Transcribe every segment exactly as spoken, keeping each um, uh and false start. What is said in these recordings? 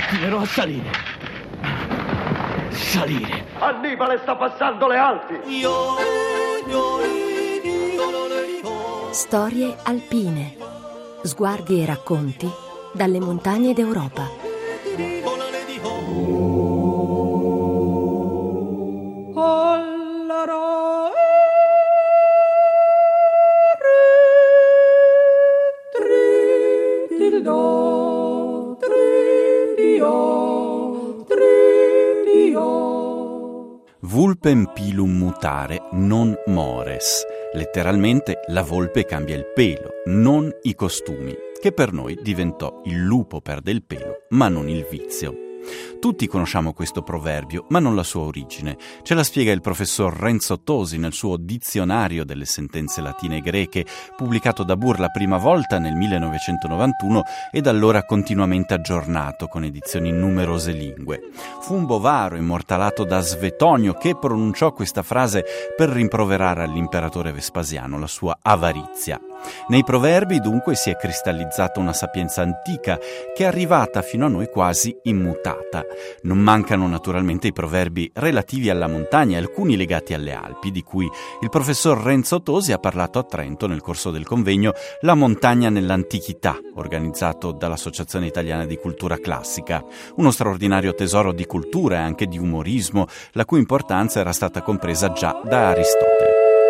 Continuerò a salire. Salire. Annibale sta passando le Alpi. Storie alpine. Sguardi e racconti dalle montagne d'Europa. Vulpem pilum mutare non mores. Letteralmente la volpe cambia il pelo, non i costumi, che per noi diventò il lupo perde il pelo, ma non il vizio. Tutti conosciamo questo proverbio, ma non la sua origine. Ce la spiega il professor Renzo Tosi nel suo Dizionario delle sentenze latine e greche, pubblicato da Burr la prima volta nel millenovecentonovantuno e da allora continuamente aggiornato con edizioni in numerose lingue. Fu un bovaro immortalato da Svetonio che pronunciò questa frase per rimproverare all'imperatore Vespasiano la sua avarizia. Nei proverbi dunque si è cristallizzata una sapienza antica che è arrivata fino a noi quasi immutata. Non mancano naturalmente i proverbi relativi alla montagna, alcuni legati alle Alpi, di cui il professor Renzo Tosi ha parlato a Trento nel corso del convegno La montagna nell'antichità, organizzato dall'Associazione Italiana di Cultura Classica. Uno straordinario tesoro di cultura e anche di umorismo, la cui importanza era stata compresa già da Aristotele.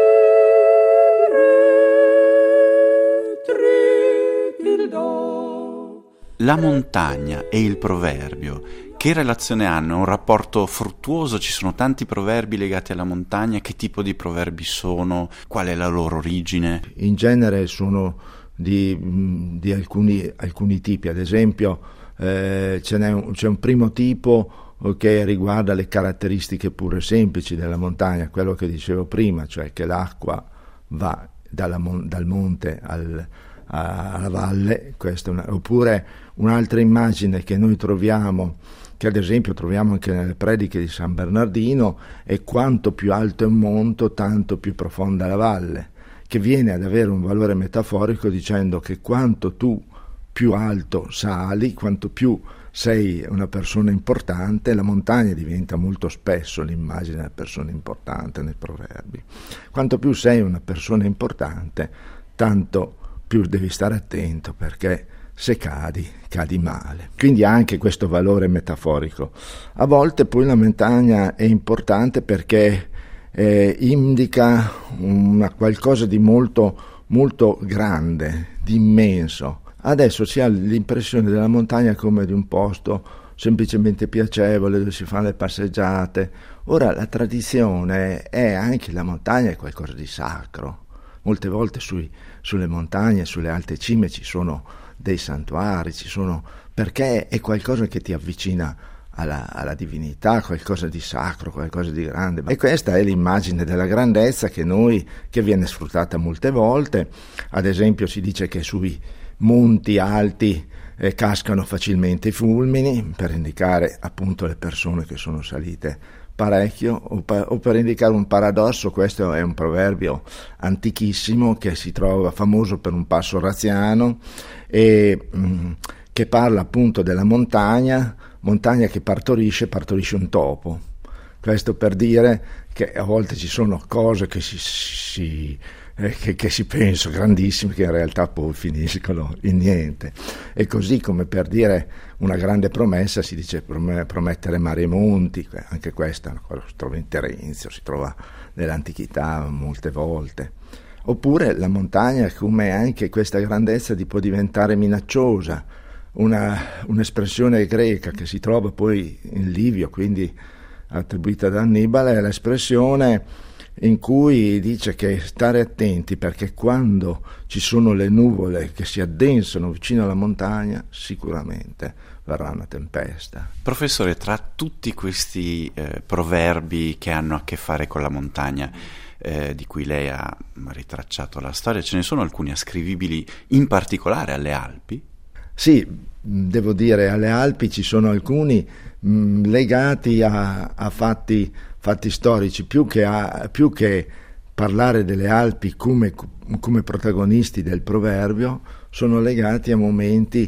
La montagna e il proverbio, che relazione hanno? È un rapporto fruttuoso? Ci sono tanti proverbi legati alla montagna? Che tipo di proverbi sono? Qual è la loro origine? In genere sono di, di alcuni, alcuni tipi, ad esempio eh, ce n'è un, c'è un primo tipo che riguarda le caratteristiche pure semplici della montagna, quello che dicevo prima, cioè che l'acqua va dalla, dal monte al alla valle. Questa è una, oppure un'altra immagine che noi troviamo, che ad esempio troviamo anche nelle prediche di San Bernardino, è quanto più alto è un monte tanto più profonda la valle, che viene ad avere un valore metaforico dicendo che quanto tu più alto sali, quanto più sei una persona importante, la montagna diventa molto spesso l'immagine della persona importante nei proverbi. Quanto più sei una persona importante, tanto più devi stare attento, perché se cadi, cadi male. Quindi ha anche questo valore metaforico. A volte poi la montagna è importante perché eh, indica una qualcosa di molto, molto grande, di immenso. Adesso si ha l'impressione della montagna come di un posto semplicemente piacevole dove si fanno le passeggiate. Ora la tradizione è anche la montagna è qualcosa di sacro. Molte volte sui, sulle montagne, sulle alte cime ci sono dei santuari, ci sono, perché è qualcosa che ti avvicina alla, alla divinità, qualcosa di sacro, qualcosa di grande. E questa è l'immagine della grandezza che noi, che viene sfruttata molte volte. Ad esempio si dice che sui monti alti eh, cascano facilmente i fulmini, per indicare appunto le persone che sono salite parecchio, o per, o per indicare un paradosso. Questo è un proverbio antichissimo che si trova famoso per un passo oraziano e mh, che parla appunto della montagna, montagna che partorisce, partorisce un topo. Questo per dire che a volte ci sono cose che si, si eh, che, che si pensa grandissime, che in realtà poi finiscono in niente. E così come per dire una grande promessa si dice promettere mari e monti, anche questa è una cosa che si trova in Terenzio, si trova nell'antichità molte volte. Oppure la montagna, come anche questa grandezza di può diventare minacciosa, una, un'espressione greca che si trova poi in Livio, quindi attribuita da Annibale, è l'espressione in cui dice che stare attenti perché quando ci sono le nuvole che si addensano vicino alla montagna sicuramente verrà una tempesta. Professore, tra tutti questi eh, proverbi che hanno a che fare con la montagna, eh, di cui lei ha ritracciato la storia, ce ne sono alcuni ascrivibili in particolare alle Alpi? Sì, devo dire, alle Alpi ci sono alcuni mh, legati a, a fatti, fatti storici, più che, a, più che parlare delle Alpi come, come protagonisti del proverbio, sono legati a momenti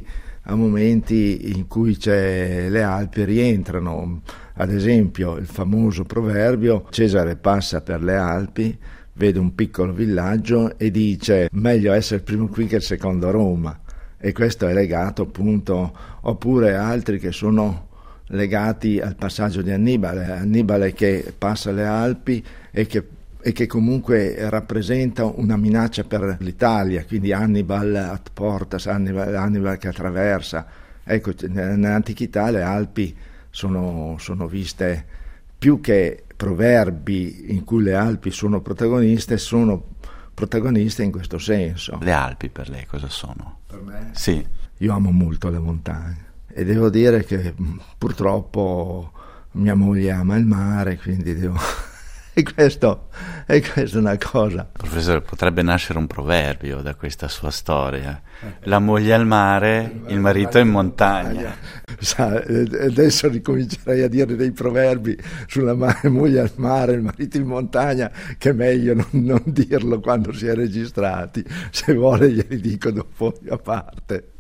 a momenti in cui c'è, le Alpi rientrano. Ad esempio il famoso proverbio: Cesare passa per le Alpi, vede un piccolo villaggio e dice meglio essere il primo qui che il secondo a Roma, e questo è legato appunto, oppure altri che sono legati al passaggio di Annibale, Annibale che passa le Alpi e che, e che comunque rappresenta una minaccia per l'Italia, quindi Hannibal at portas, Hannibal, Hannibal che attraversa. Ecco, nell'antichità le Alpi sono, sono viste più che proverbi in cui le Alpi sono protagoniste, sono protagoniste in questo senso. Le Alpi per lei cosa sono? Per me? Sì. Io amo molto le montagne e devo dire che purtroppo mia moglie ama il mare, quindi devo... e questo e questa è una cosa. Professore, potrebbe nascere un proverbio da questa sua storia: la moglie al mare, il marito in montagna. Sa, adesso ricomincerei a dire dei proverbi sulla moglie al mare, il marito in montagna, che è meglio non, non dirlo quando si è registrati. Se vuole glieli dico dopo a parte.